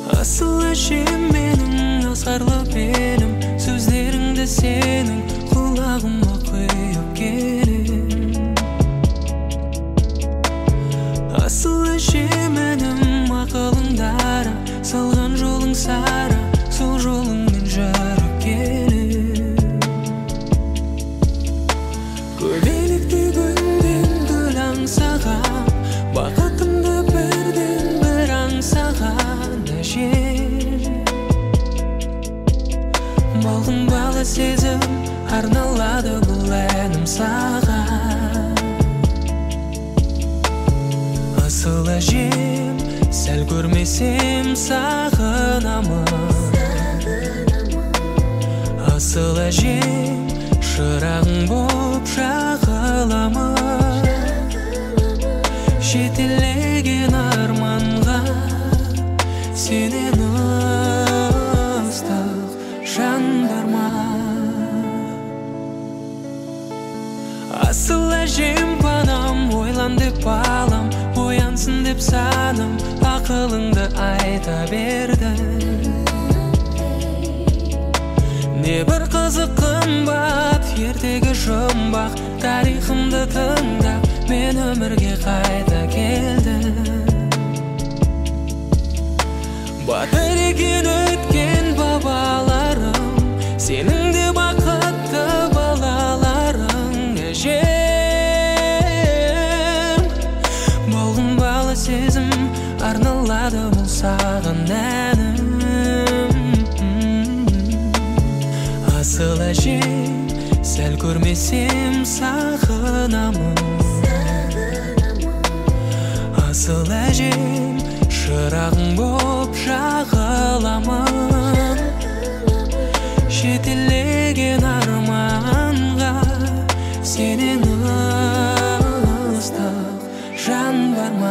Асыл әжем менің, асқарлы белім, сөздеріңді сенің құлағыма құйып келем. Асыл әжем әнім, ақылың дара, салған жолың сара, сол жолыңмен жүріп келем. Көбелекті гүлден гүл аңсаған, бақытымды бірден бір аңсаған әжем. Балғын балы сезім, арналады бұл әнім саған. Асыл әжем, сәл көрмесем сағынамын. Асыл әжем, шырағың боп жағыламын. Жетелеген арманға сенен ыстық жан бар ма? Асыл әжем панам, ойлан деп балам, оянсын деп саным, ақылыңды айта берді. Не бір қызық қымбат, ертегі жұмбақ, тарихымды тыңдап, мен өмірге қайта келдім. Батыр екен өткен бабаларым, сенің де бақытты балаларың әжем. Балғын балы сезім, арналады бұл саған әнім. Асыл әжем, сәл көрмесем сағынамын. Асыл әжем, шырағың боп жағыламын. Жетелеген арманға сенен ыстық жан бар ма?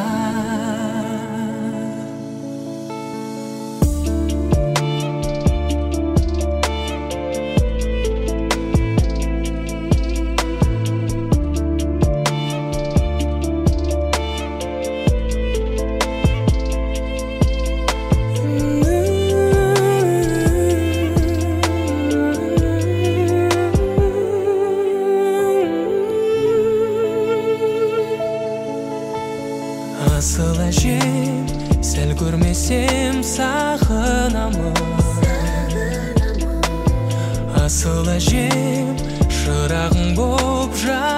Асыл әжем, сәл көрмесем сағынамын. Асыл әжем, шырағың боп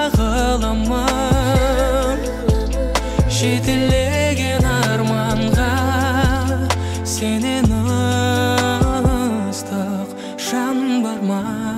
жағыламын. Жетелеген арманға сенен ыстық жан бар ма?